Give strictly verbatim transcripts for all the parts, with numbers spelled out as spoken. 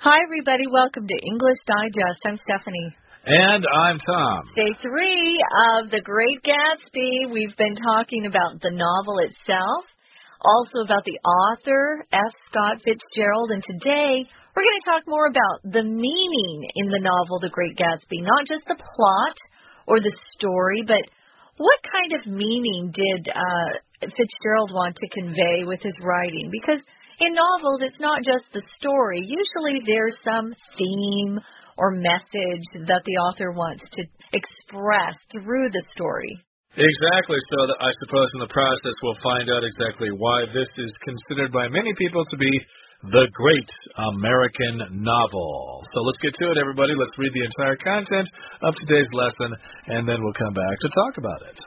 Hi, everybody. Welcome to English Digest. I'm Stephanie. And I'm Tom. Day three of The Great Gatsby. We've been talking about the novel itself, also about the author, F. Scott Fitzgerald, and today we're going to talk more about the meaning in the novel The Great Gatsby, not just the plot or the story, but what kind of meaning did uh, Fitzgerald want to convey with his writing? Because in novels, it's not just the story. Usually there's some theme or message that the author wants to express through the story. Exactly. So that I suppose in the process we'll find out exactly why this is considered by many people to be the great American novel. So let's get to it, everybody. Let's read the entire content of today's lesson, and then we'll come back to talk about it.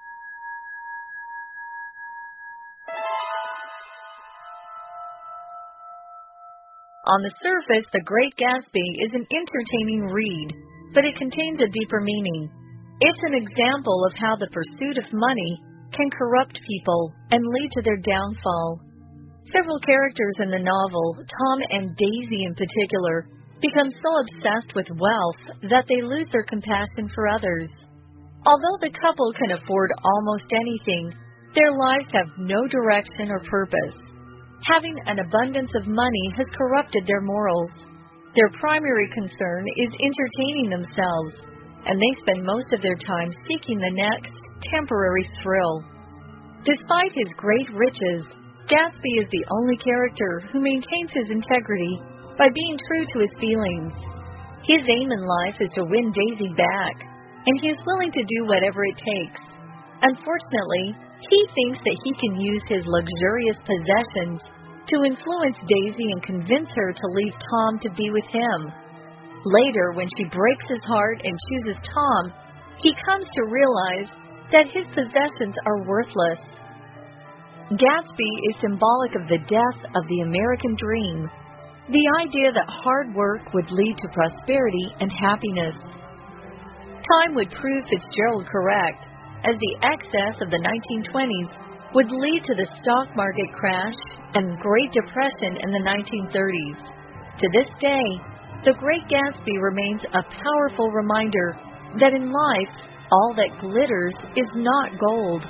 On the surface, The Great Gatsby is an entertaining read, but it contains a deeper meaning. It's an example of how the pursuit of money can corrupt people and lead to their downfall. Several characters in the novel, Tom and Daisy in particular, become so obsessed with wealth that they lose their compassion for others. Although the couple can afford almost anything, their lives have no direction or purpose. Having an abundance of money has corrupted their morals. Their primary concern is entertaining themselves, and they spend most of their time seeking the next temporary thrill. Despite his great riches, Gatsby is the only character who maintains his integrity by being true to his feelings. His aim in life is to win Daisy back, and he is willing to do whatever it takes. Unfortunately, he thinks that he can use his luxurious possessions to influence Daisy and convince her to leave Tom to be with him. Later, when she breaks his heart and chooses Tom, he comes to realize that his possessions are worthless. Gatsby is symbolic of the death of the American dream, the idea that hard work would lead to prosperity and happiness. Time would prove Fitzgerald correct, as the excess of the nineteen twenties would lead to the stock market crash and Great Depression in the nineteen thirties. To this day, The Great Gatsby remains a powerful reminder that in life, all that glitters is not gold.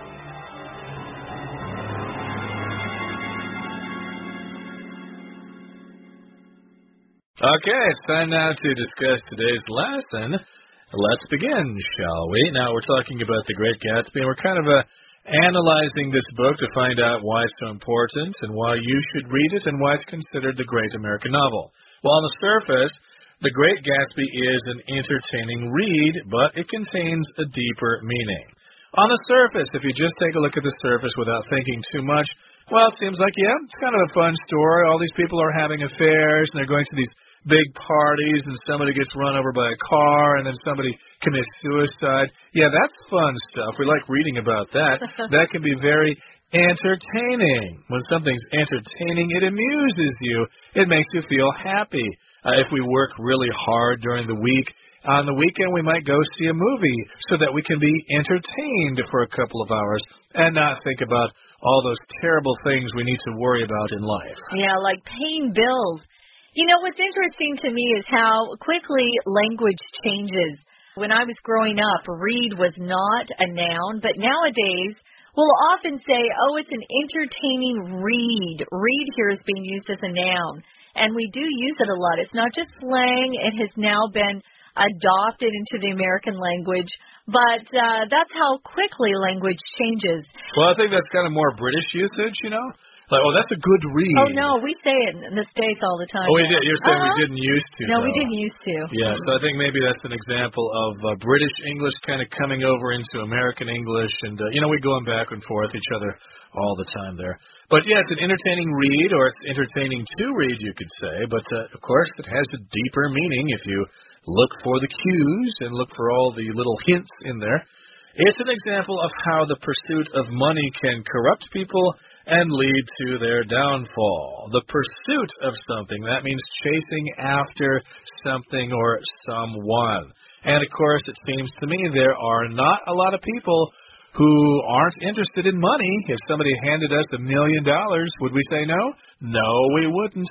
Okay, it's time now to discuss today's lesson. Let's begin, shall we? Now, we're talking about The Great Gatsby, and we're kind of uh, analyzing this book to find out why it's so important and why you should read it and why it's considered the great American novel. Well, on the surface, The Great Gatsby is an entertaining read, but it contains a deeper meaning. On the surface, if you just take a look at the surface without thinking too much, well, it seems like, yeah, it's kind of a fun story. All these people are having affairs, and they're going to these big parties, and somebody gets run over by a car, and then somebody commits suicide. Yeah, that's fun stuff. We like reading about that. That can be very entertaining. When something's entertaining, it amuses you. It makes you feel happy. Uh, if we work really hard during the week, on the weekend we might go see a movie so that we can be entertained for a couple of hours and not think about all those terrible things we need to worry about in life. Yeah, like paying bills. You know, what's interesting to me is how quickly language changes. When I was growing up, read was not a noun, but nowadays we'll often say, oh, it's an entertaining read. Read here is being used as a noun, and we do use it a lot. It's not just slang. It has now been adopted into the American language, but uh, that's how quickly language changes. Well, I think that's kind of more British usage, you know? Like, oh, that's a good read. Oh, no, we say it in the States all the time. Oh, we did. You're saying uh-huh. we didn't used to. No, though. we didn't used to. Yeah, so I think maybe that's an example of uh, British English kind of coming over into American English, and, uh, you know, we're going back and forth each other all the time there. But, yeah, it's an entertaining read, or it's entertaining to read, you could say, but, uh, of course, it has a deeper meaning if you look for the cues and look for all the little hints in there. It's an example of how the pursuit of money can corrupt people and lead to their downfall. The pursuit of something, that means chasing after something or someone. And, of course, it seems to me there are not a lot of people who aren't interested in money. If somebody handed us a million dollars, would we say no? No, we wouldn't.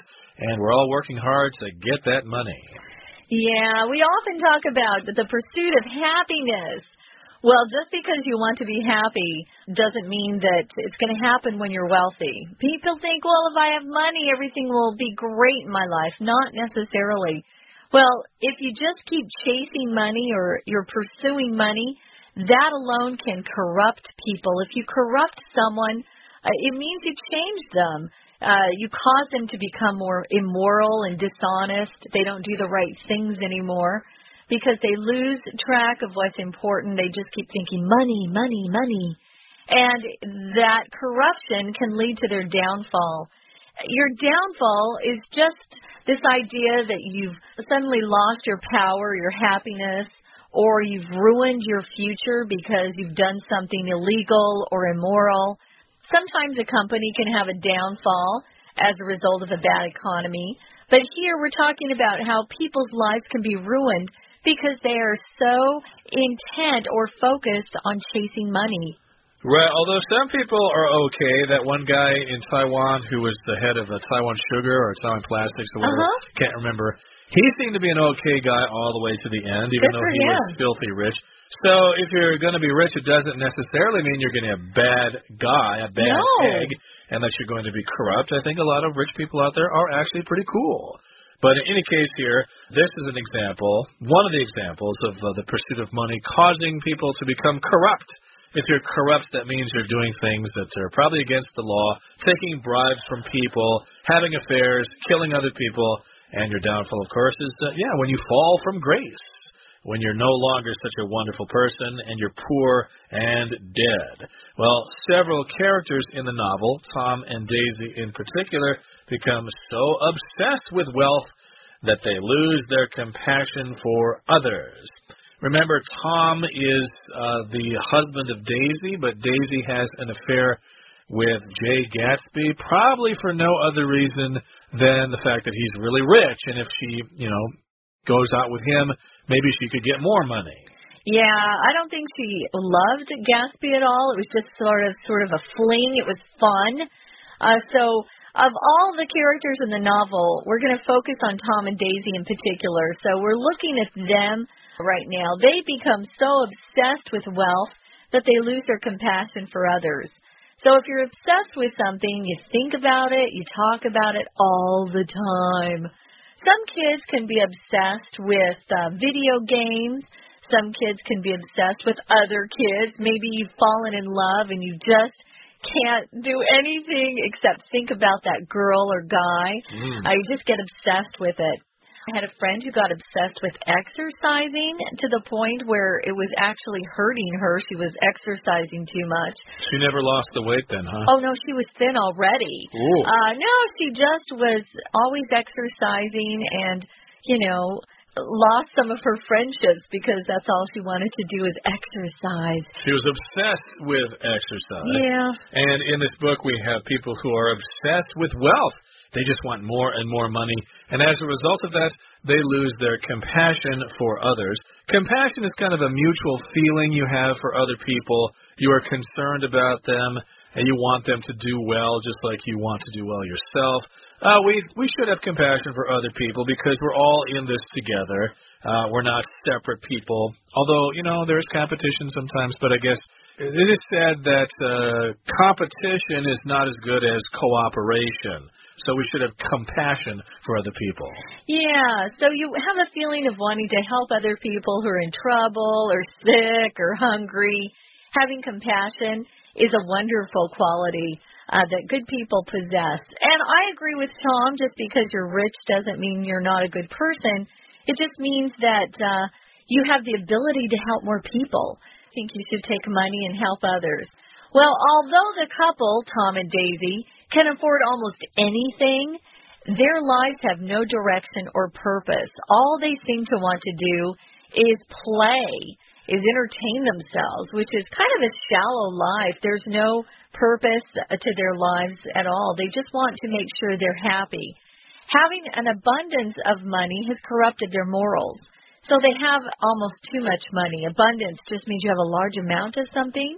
and we're all working hard to get that money. Yeah, we often talk about the pursuit of happiness. Well, just because you want to be happy doesn't mean that it's going to happen when you're wealthy. People think, well, if I have money, everything will be great in my life. Not necessarily. Well, if you just keep chasing money or you're pursuing money, that alone can corrupt people. If you corrupt someone, uh, it means you change them. Uh, you cause them to become more immoral and dishonest. They don't do the right things anymore because they lose track of what's important. They just keep thinking money, money, money. And that corruption can lead to their downfall. Your downfall is just this idea that you've suddenly lost your power, your happiness, or you've ruined your future because you've done something illegal or immoral. Sometimes a company can have a downfall as a result of a bad economy. But here we're talking about how people's lives can be ruined because they are so intent or focused on chasing money. Right, although some people are okay. That one guy in Taiwan who was the head of the Taiwan Sugar or Taiwan Plastics or whatever, uh-huh. can't remember. He seemed to be an okay guy all the way to the end, even Good though for he him. was filthy rich. So if you're going to be rich, it doesn't necessarily mean you're going to be a bad guy, a bad no. egg, and that you're going to be corrupt. I think a lot of rich people out there are actually pretty cool. But in any case here, this is an example, one of the examples of uh, the pursuit of money causing people to become corrupt. If you're corrupt, that means you're doing things that are probably against the law, taking bribes from people, having affairs, killing other people, and your downfall, of course, is, uh, yeah, when you fall from grace, when you're no longer such a wonderful person and you're poor and dead. Well, several characters in the novel, Tom and Daisy in particular, become so obsessed with wealth that they lose their compassion for others. Remember, Tom is uh, the husband of Daisy, but Daisy has an affair with Jay Gatsby, probably for no other reason than the fact that he's really rich, and if she, you know, goes out with him, maybe she could get more money. Yeah, I don't think she loved Gatsby at all. It was just sort of sort of a fling. It was fun. Uh, so of all the characters in the novel, we're going to focus on Tom and Daisy in particular. So we're looking at them right now. They become so obsessed with wealth that they lose their compassion for others. So if you're obsessed with something, you think about it, you talk about it all the time. Some kids can be obsessed with uh, video games. Some kids can be obsessed with other kids. Maybe you've fallen in love and you just can't do anything except think about that girl or guy. Mm. Uh, you just get obsessed with it. I had a friend who got obsessed with exercising to the point where it was actually hurting her. She was exercising too much. She never lost the weight then, huh? Oh, no, she was thin already. Ooh. Uh, no, she just was always exercising and, you know, lost some of her friendships because that's all she wanted to do is exercise. She was obsessed with exercise. Yeah. And in this book, we have people who are obsessed with wealth. They just want more and more money. And as a result of that, they lose their compassion for others. Compassion is kind of a mutual feeling you have for other people. You are concerned about them, and you want them to do well just like you want to do well yourself. Uh, we we should have compassion for other people because we're all in this together. Uh, we're not separate people. Although, you know, there's competition sometimes, but I guess it is said that uh, competition is not as good as cooperation. So we should have compassion for other people. Yeah, so you have a feeling of wanting to help other people who are in trouble or sick or hungry. Having compassion is a wonderful quality uh, that good people possess. And I agree with Tom, just because you're rich doesn't mean you're not a good person. It just means that uh, you have the ability to help more people. I think you should take money and help others. Well, although the couple, Tom and Daisy, can afford almost anything, their lives have no direction or purpose. All they seem to want to do is play, is entertain themselves, which is kind of a shallow life. There's no purpose to their lives at all. They just want to make sure they're happy. Having an abundance of money has corrupted their morals. So they have almost too much money. Abundance just means you have a large amount of something.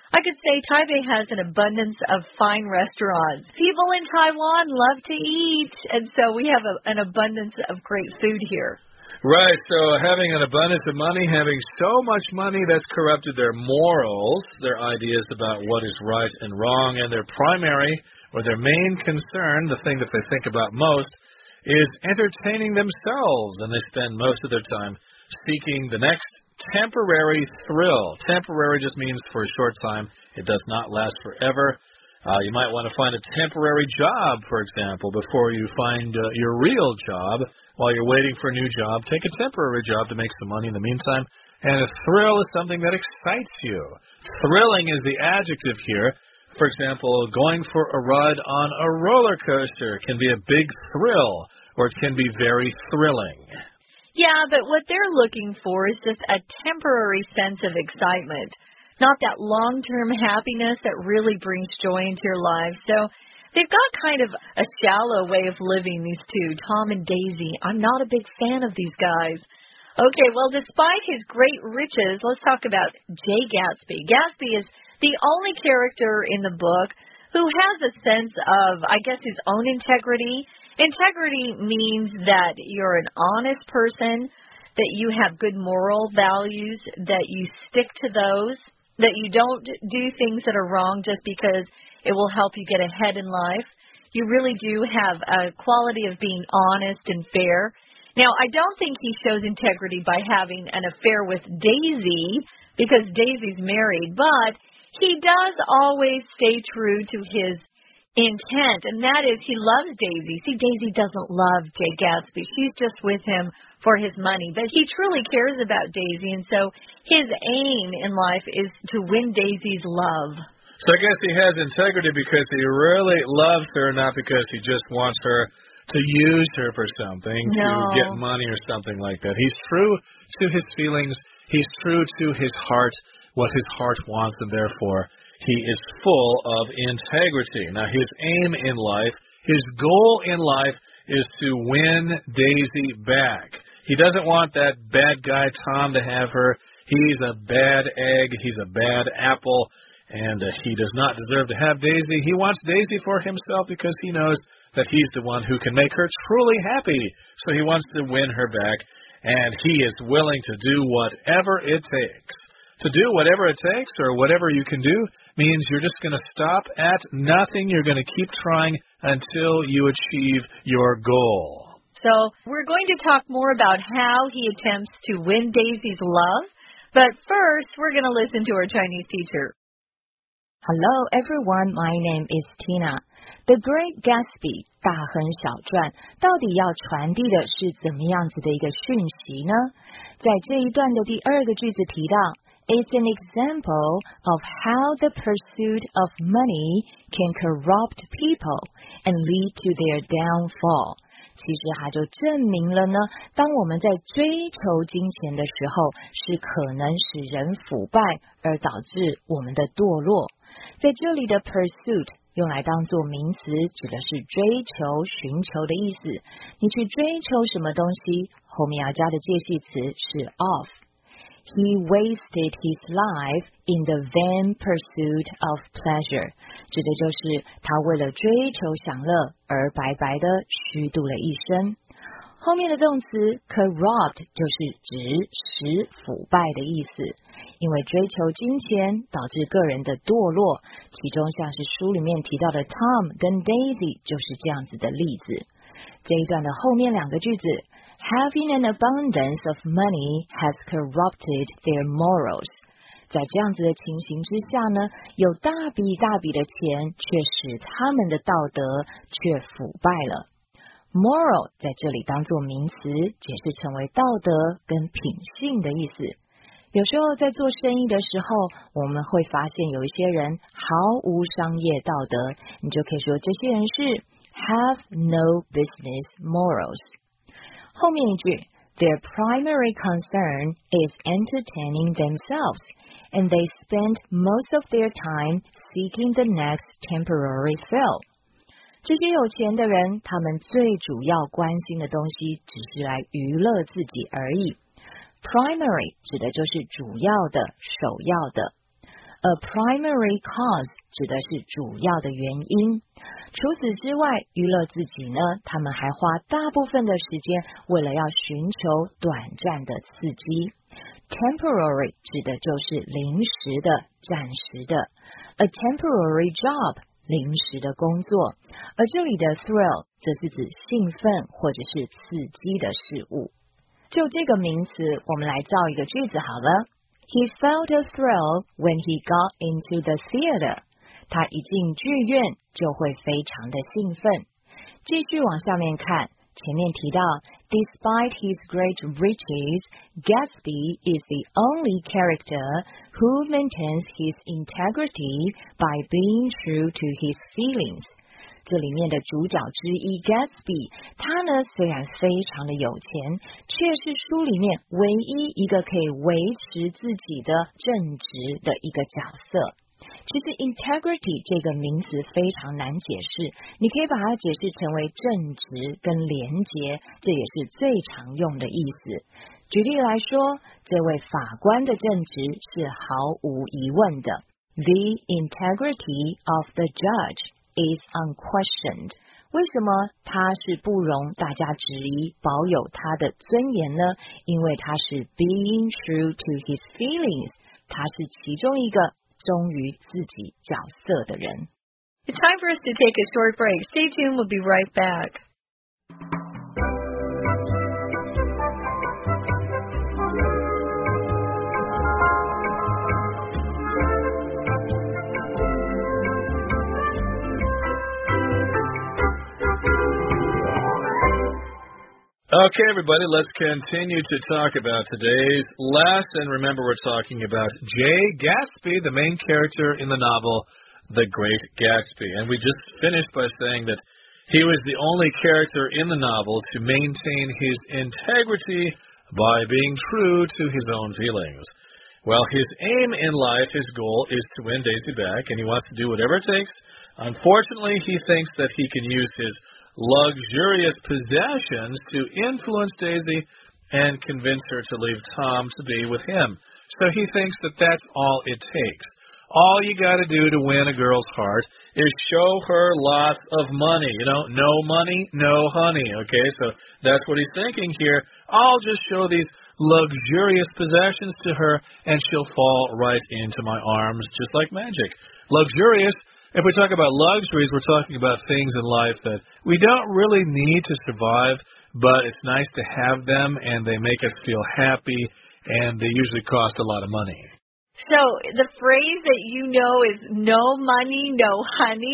I could say Taipei has an abundance of fine restaurants. People in Taiwan love to eat, and so we have a, an abundance of great food here. Right, so having an abundance of money, having so much money that's corrupted their morals, their ideas about what is right and wrong, and their primary or their main concern, the thing that they think about most, is entertaining themselves, and they spend most of their time seeking the next temporary thrill. Temporary just means for a short time. It does not last forever. Uh, you might want to find a temporary job, for example, before you find uh, your real job. While you're waiting for a new job, take a temporary job to make some money in the meantime. And a thrill is something that excites you. Thrilling is the adjective here. For example, going for a ride on a roller coaster can be a big thrill, or it can be very thrilling. Yeah, but what they're looking for is just a temporary sense of excitement, not that long-term happiness that really brings joy into your lives. So they've got kind of a shallow way of living, these two, Tom and Daisy. I'm not a big fan of these guys. Okay, well, despite his great riches, let's talk about Jay Gatsby. Gatsby is the only character in the book who has a sense of, I guess, his own integrity. Integrity means that you're an honest person, that you have good moral values, that you stick to those, that you don't do things that are wrong just because it will help you get ahead in life. You really do have a quality of being honest and fair. Now, I don't think he shows integrity by having an affair with Daisy, because Daisy's married, but he does always stay true to his intent, and that is he loves Daisy. See, Daisy doesn't love Jay Gatsby. She's just with him for his money, but he truly cares about Daisy, and so his aim in life is to win Daisy's love. So I guess he has integrity because he really loves her, not because he just wants her to use her for something, no. to get money or something like that. He's true to his feelings. He's true to his heart, what his heart wants, and therefore he is full of integrity. Now, his aim in life, his goal in life is to win Daisy back. He doesn't want that bad guy Tom to have her. He's a bad egg. He's a bad apple, and uh, he does not deserve to have Daisy. He wants Daisy for himself because he knows that he's the one who can make her truly happy. So he wants to win her back, and he is willing to do whatever it takes. To do whatever it takes or whatever you can do means you're just going to stop at nothing. You're going to keep trying until you achieve your goal. So we're going to talk more about how he attempts to win Daisy's love. But first, we're going to listen to our Chinese teacher. Hello, everyone. My name is Tina. The Great Gatsby 大亨小传到底要传递的是怎么样子的一个讯息呢？在这一段的第二个句子提到 It's an example of how the pursuit of money can corrupt people and lead to their downfall. 其实它就证明了呢，当我们在追求金钱的时候，是可能使人腐败而导致我们的堕落。在这里的 pursuit 用来当作名词，指的是追求、寻求的意思。你去追求什么东西，后面要加的介系词是 of。He wasted his life in the vain pursuit of pleasure. 指的就是他为了追求享乐而白白的虚度了一生。后面的动词 corrupt 就是指使腐败的意思，因为追求金钱导致个人的堕落，其中像是书里面提到的 Tom 跟 Daisy 就是这样子的例子。这一段的后面两个句子Having an abundance of money has corrupted their morals. 在这样子的情形之下呢，有大笔大笔的钱，却使他们的道德却腐败了。Moral 在这里当作名词，解释成为道德跟品性的意思。有时候在做生意的时候，我们会发现有一些人毫无商业道德，你就可以说这些人是 have no business morals。后面一句 Their primary concern is entertaining themselves, and they spend most of their time seeking the next temporary thrill. 这些有钱的人，他们最主要关心的东西只是来娱乐自己而已。Primary 指的就是主要的、首要的。 A primary cause 指的是主要的原因。除此之外，娱乐自己呢，他们还花大部分的时间为了要寻求短暂的刺激。Temporary 指的就是临时的、暂时的。A temporary job 临时的工作，而这里的 thrill 则是指兴奋或者是刺激的事物。就这个名词，我们来造一个句子好了。He felt a thrill when he got into the theater. 他一进剧院就会非常的兴奋。继续往下面看，前面提到 Despite his great riches, Gatsby is the only character who maintains his integrity by being true to his feelings. 这里面的主角之一 Gatsby， 他呢虽然非常的有钱，却是书里面唯一一个可以维持自己的正直的一个角色。其实 integrity 这个名词非常难解释，你可以把它解释成为正直跟廉洁，这也是最常用的意思。举例来说，这位法官的正直是毫无疑问的。The integrity of the judge is unquestioned. 为什么他是不容大家质疑，保有他的尊严呢？因为他是 being true to his feelings. 他是其中一个忠于自己角色的人。 It's time for us to take a short break. Stay tuned, we'll be right back. Okay, everybody, let's continue to talk about today's lesson. Remember, we're talking about Jay Gatsby, the main character in the novel, The Great Gatsby. And we just finished by saying that he was the only character in the novel to maintain his integrity by being true to his own feelings. Well, his aim in life, his goal, is to win Daisy back, and he wants to do whatever it takes. Unfortunately, he thinks that he can use his luxurious possessions to influence Daisy and convince her to leave Tom to be with him. So he thinks that that's all it takes. All you got to do to win a girl's heart is show her lots of money. You know, no money, no honey. Okay, so that's what he's thinking here. I'll just show these luxurious possessions to her, and she'll fall right into my arms just like magic. Luxurious. If we talk about luxuries, we're talking about things in life that we don't really need to survive, but it's nice to have them, and they make us feel happy, and they usually cost a lot of money. So the phrase that you know is no money, no honey?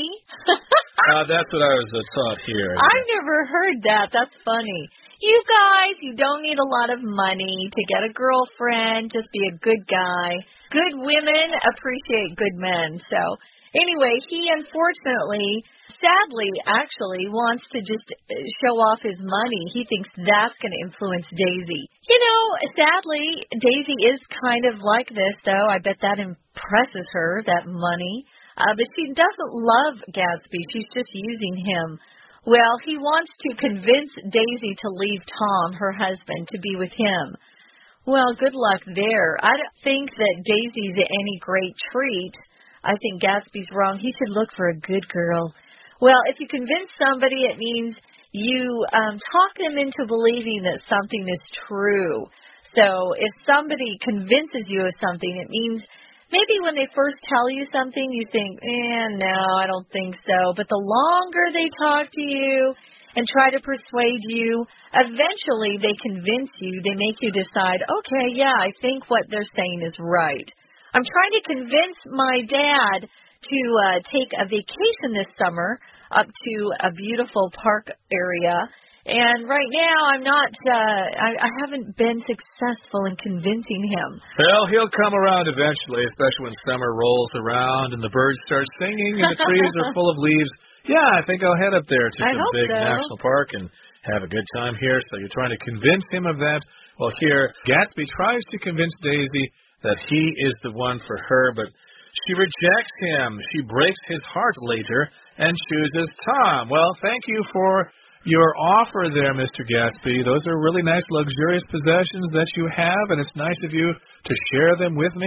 uh, that's what I was uh, taught here. I've never heard that. That's funny. You guys, you don't need a lot of money to get a girlfriend. Just be a good guy. Good women appreciate good men, so... Anyway, he unfortunately, sadly, actually wants to just show off his money. He thinks that's going to influence Daisy. You know, sadly, Daisy is kind of like this, though. I bet that impresses her, that money. Uh, but she doesn't love Gatsby. She's just using him. Well, he wants to convince Daisy to leave Tom, her husband, to be with him. Well, good luck there. I don't think that Daisy's any great treat. I think Gatsby's wrong. He should look for a good girl. Well, if you convince somebody, it means you um, talk them into believing that something is true. So if somebody convinces you of something, it means maybe when they first tell you something, you think, eh, no, I don't think so. But the longer they talk to you and try to persuade you, eventually they convince you. They make you decide, okay, yeah, I think what they're saying is right. I'm trying to convince my dad to uh, take a vacation this summer up to a beautiful park area. And right now, I'm not, uh, I, I haven't been successful in convincing him. Well, he'll come around eventually, especially when summer rolls around and the birds start singing and the trees are full of leaves. Yeah, I think I'll head up there to I some hope big so. national park and have a good time here. So you're trying to convince him of that. Well, here, Gatsby tries to convince Daisy that he is the one for her, but she rejects him. She breaks his heart later and chooses Tom. Well, thank you for your offer there, Mister Gatsby. Those are really nice, luxurious possessions that you have, and it's nice of you to share them with me.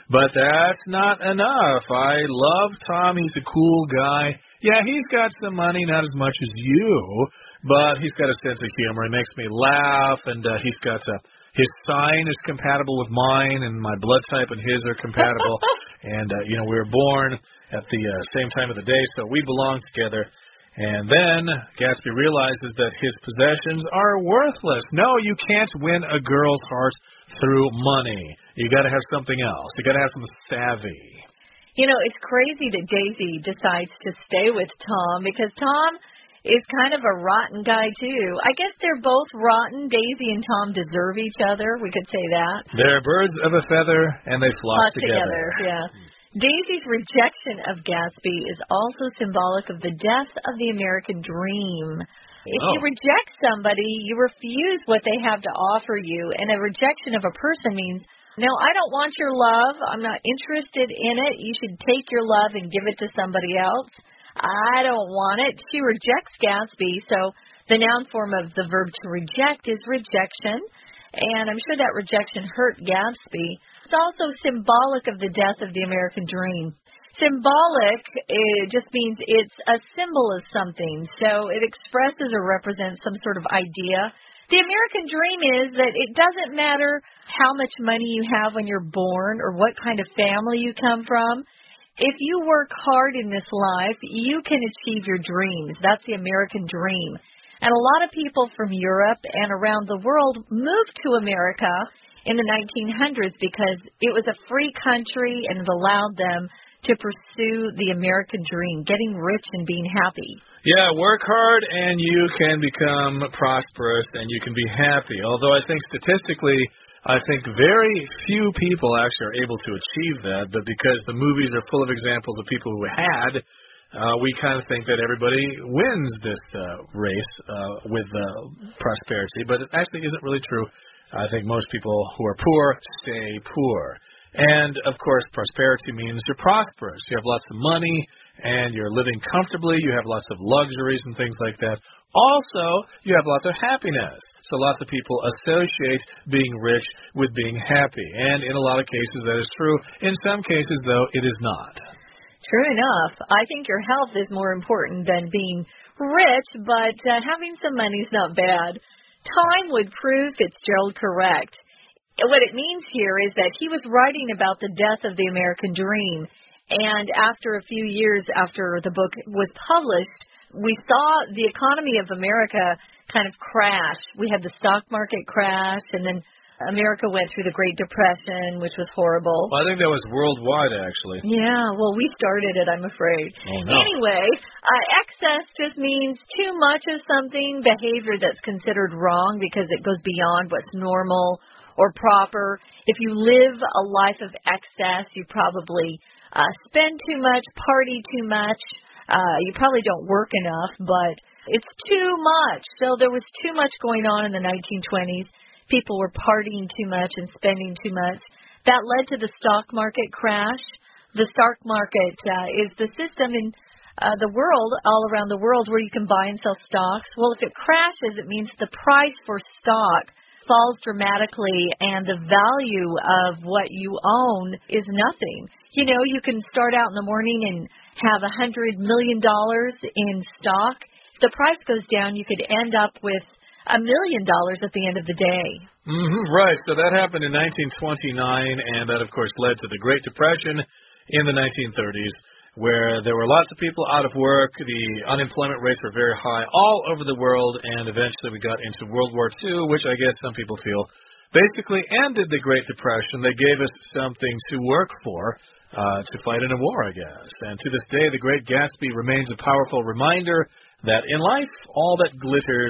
But that's not enough. I love Tom. He's a cool guy. Yeah, he's got some money, not as much as you, but he's got a sense of humor. He makes me laugh, and uh, he's got a, his sign is compatible with mine, and my blood type and his are compatible. and, uh, you know, we were born at the uh, same time of the day, so we belong together. And then Gatsby realizes that his possessions are worthless. No, you can't win a girl's heart through money. You got to have something else. You got to have some savvy. You know, it's crazy that Daisy decides to stay with Tom because Tom is kind of a rotten guy, too. I guess they're both rotten. Daisy and Tom deserve each other. We could say that. They're birds of a feather, and they flock, flock together. together. Yeah. Daisy's rejection of Gatsby is also symbolic of the death of the American dream. If oh. you reject somebody, you refuse what they have to offer you, and a rejection of a person means, no, I don't want your love. I'm not interested in it. You should take your love and give it to somebody else. I don't want it. She rejects Gatsby, so the noun form of the verb to reject is rejection, and I'm sure that rejection hurt Gatsby. It's also symbolic of the death of the American dream. Symbolic, it just means it's a symbol of something, so it expresses or represents some sort of idea. The American dream is that it doesn't matter how much money you have when you're born or what kind of family you come from. If you work hard in this life, you can achieve your dreams. That's the American dream. And a lot of people from Europe and around the world moved to America in the nineteen hundreds because it was a free country and it allowed them to pursue the American dream, getting rich and being happy. Yeah, work hard and you can become prosperous and you can be happy. Although I think statistically, I think very few people actually are able to achieve that. But because the movies are full of examples of people who had, uh, we kind of think that everybody wins this uh, race uh, with uh, prosperity. But it actually isn't really true. I think most people who are poor stay poor. And, of course, prosperity means you're prosperous. You have lots of money, and you're living comfortably. You have lots of luxuries and things like that. Also, you have lots of happiness. So lots of people associate being rich with being happy. And in a lot of cases, that is true. In some cases, though, it is not. True enough. I think your health is more important than being rich, but uh, having some money is not bad. Time would prove Fitzgerald correct. What it means here is that he was writing about the death of the American dream, and after a few years after the book was published, we saw the economy of America kind of crash. We had the stock market crash, and then America went through the Great Depression, which was horrible. Well, I think that was worldwide, actually. Yeah, well, we started it, I'm afraid. Oh, no. Anyway, uh, excess just means too much of something, behavior that's considered wrong because it goes beyond what's normal or proper. If you live a life of excess, you probably uh, spend too much, party too much. Uh, you probably don't work enough, but it's too much. So there was too much going on in the nineteen twenties. People were partying too much and spending too much. That led to the stock market crash. The stock market uh, is the system in uh, the world, all around the world, where you can buy and sell stocks. Well, if it crashes, it means the price for stock falls dramatically and the value of what you own is nothing. You know, you can start out in the morning and have a hundred million dollars in stock. If the price goes down, you could end up with a million dollars at the end of the day. Mm-hmm, right. So that happened in nineteen twenty-nine, and that, of course, led to the Great Depression in the nineteen thirties, where there were lots of people out of work. The unemployment rates were very high all over the world, and eventually we got into World War Two, which I guess some people feel basically ended the Great Depression. They gave us something to work for, uh, to fight in a war, I guess. And to this day, The Great Gatsby remains a powerful reminder that in life, all that glitters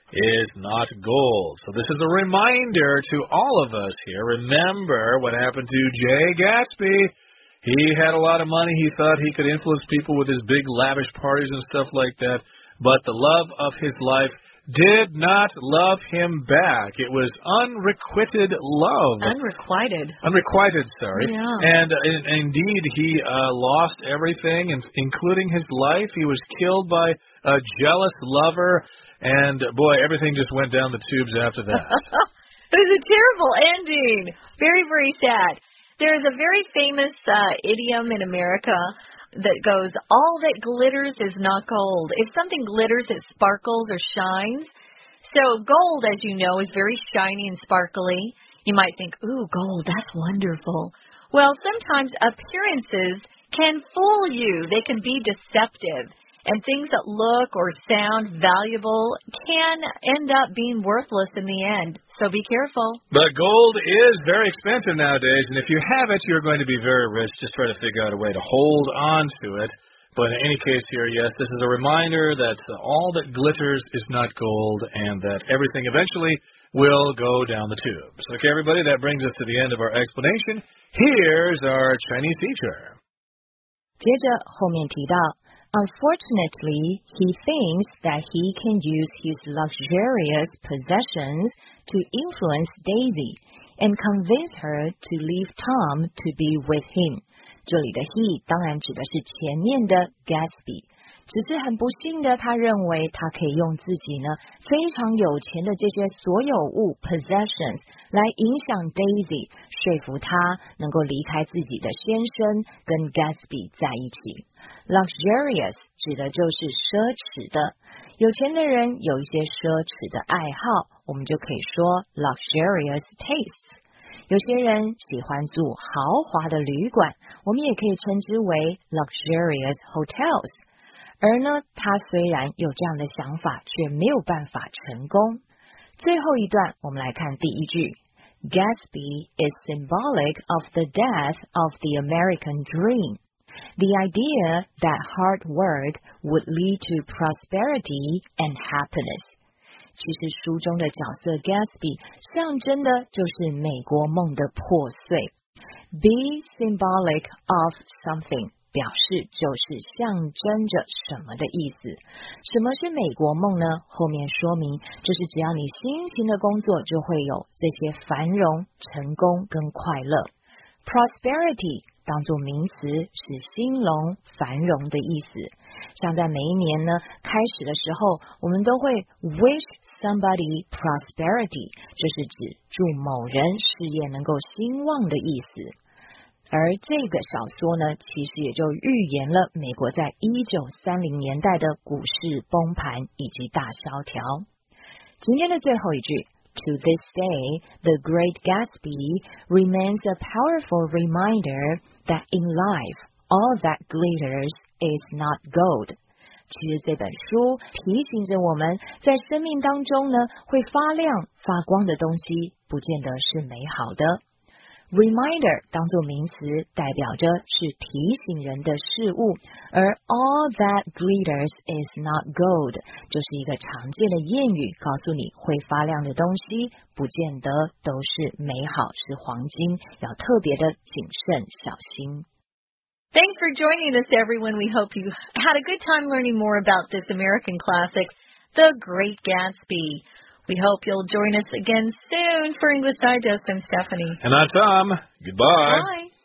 is not gold. So this is a reminder to all of us here. Remember what happened to Jay Gatsby. He had a lot of money. He thought he could influence people with his big lavish parties and stuff like that. But the love of his life did not love him back. It was unrequited love. Unrequited. Unrequited, sorry. Yeah. And, uh, and indeed, he uh, lost everything, including his life. He was killed by a jealous lover. And, boy, everything just went down the tubes after that. It was a terrible ending. Very, very sad. There's a very famous uh, idiom in America that goes, all that glitters is not gold. If something glitters, it sparkles or shines. So gold, as you know, is very shiny and sparkly. You might think, ooh, gold, that's wonderful. Well, sometimes appearances can fool you. They can be deceptive. And things that look or sound valuable can end up being worthless in the end. So be careful. But gold is very expensive nowadays, and if you have it, you're going to be very rich. Just try to figure out a way to hold on to it. But in any case here, yes, this is a reminder that all that glitters is not gold, and that everything eventually will go down the tubes. Okay, everybody, that brings us to the end of our explanation. Here's our Chinese teacher. 接着后面提到 Unfortunately, he thinks that he can use his luxurious possessions to influence Daisy and convince her to leave Tom to be with him. 这里的 he 当然指的是前面的 Gatsby。只是很不幸的，他认为他可以用自己呢非常有钱的这些所有物 possessions 来影响 Daisy， 说服他能够离开自己的先生跟 Gatsby 在一起。Luxurious 指的就是奢侈的，有钱的人有一些奢侈的爱好，我们就可以说 luxurious tastes。有些人喜欢住豪华的旅馆，我们也可以称之为 luxurious hotels。而呢，他虽然有这样的想法，却没有办法成功。最后一段，我们来看第一句 Gatsby is symbolic of the death of the American dream. The idea that hard work would lead to prosperity and happiness. 其实书中的角色 Gatsby 象征的就是美国梦的破碎。Be symbolic of something.表示就是象征着什么的意思。什么是美国梦呢？后面说明就是只要你辛勤的工作，就会有这些繁荣、成功跟快乐。Prosperity 当作名词是兴隆、繁荣的意思。像在每一年呢开始的时候，我们都会 wish somebody prosperity， 就是指祝某人事业能够兴旺的意思。而这个小说呢，其实也就预言了美国在一九三零年代的股市崩盘以及大萧条。今天的最后一句 To this day, the Great Gatsby remains a powerful reminder that in life, all that glitters is not gold. 其实这本书提醒着我们，在生命当中呢，会发亮发光的东西，不见得是美好的。Reminder 当作名词，代表着是提醒人的事物，而 all that glitters is not gold 就是一个常见的谚语，告诉你会发亮的东西不见得都是美好，是黄金，要特别的谨慎小心。 Thanks for joining us, everyone. We hope you had a good time learning more about this American classic, The Great Gatsby. We hope you'll join us again soon for English Digest. I'm Stephanie. And I'm Tom. Goodbye. Bye.